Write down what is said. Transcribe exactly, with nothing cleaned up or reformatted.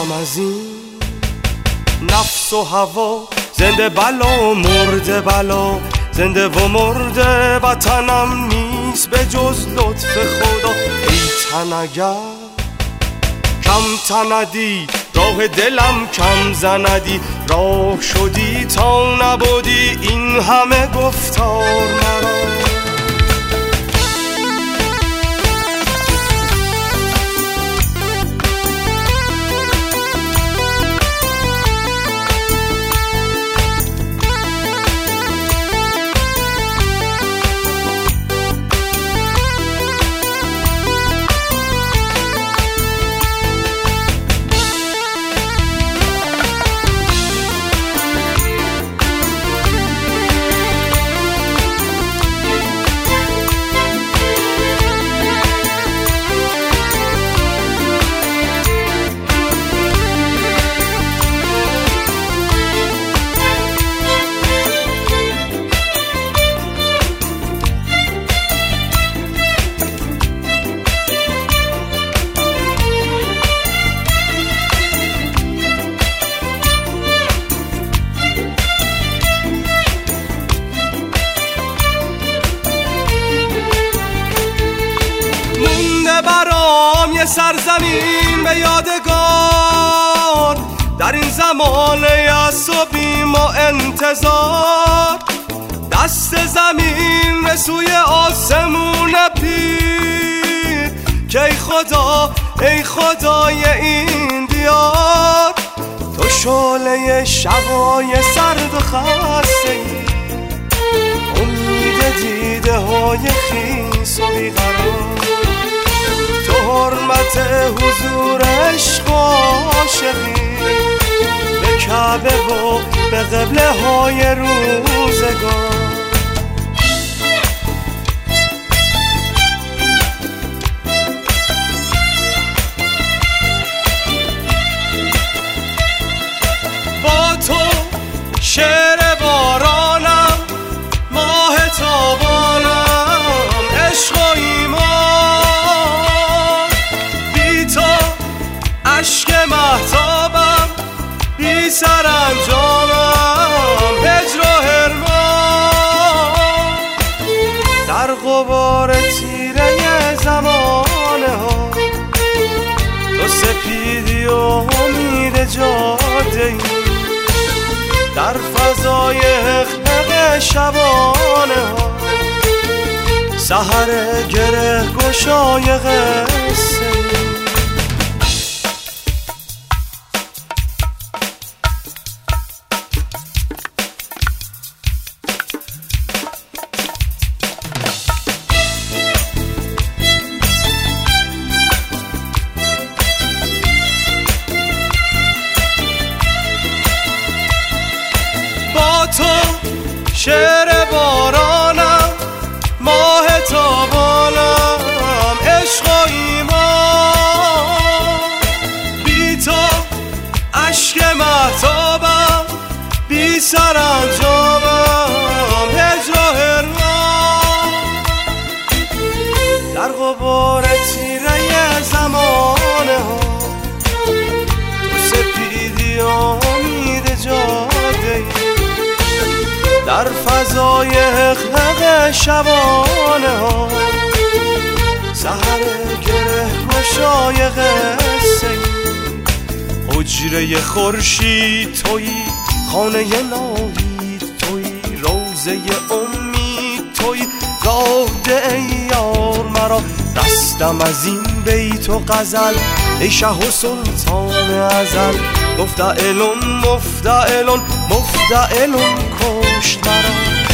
دستم از این نفس و هوا، زنده بلا و مرده بلا، زنده و مرده وطنم نیست به جز لطف خدا. ای تن اگر کم تندی، راه دلم کم زندی، راه شدی تا نبودی این همه گفتار مرا. برام یه سرزمین به یادگار در این زمان یأس و بیم و انتظار. دست زمین به سوی آسمون پیر که ای خدا ای خدای این دیار. تو شعله شبای سرد و خسته ای، امید دیده های خیس و بیقرار. تو حرمت حضور عشق و عاشقی به کعبه و به قبله های روزگار. با تو شعر بارانم، ماه تابانم، عشق و ایمان. عشق مهتابم، بی سرانجامم، هجر و حرمان. در غبار تیره زمانه ها تو سپیدی و امید جاده ای. در فضای حقیق شبانه ها سحر گره گشای قصه ای. تو شعر بارانم، ماه تابانم، عشق و ایمان. بی تو عشق مهتابم، بی سرانجامم، هجر و حرمان. در غبار تیره زمانه ها تو سپیدی امید جاده ای. در فضای حقیق شبانه ها سحر گره گشای قصه ای. حجره خورشید تویی، خانه ناهید تویی، روضه امید تویی، راه ده ای یار مرا. دستم از این بیت و غزل ای شه و سلطان ازل. مفتعلون مفتعلون مفتعلون کشت مرا.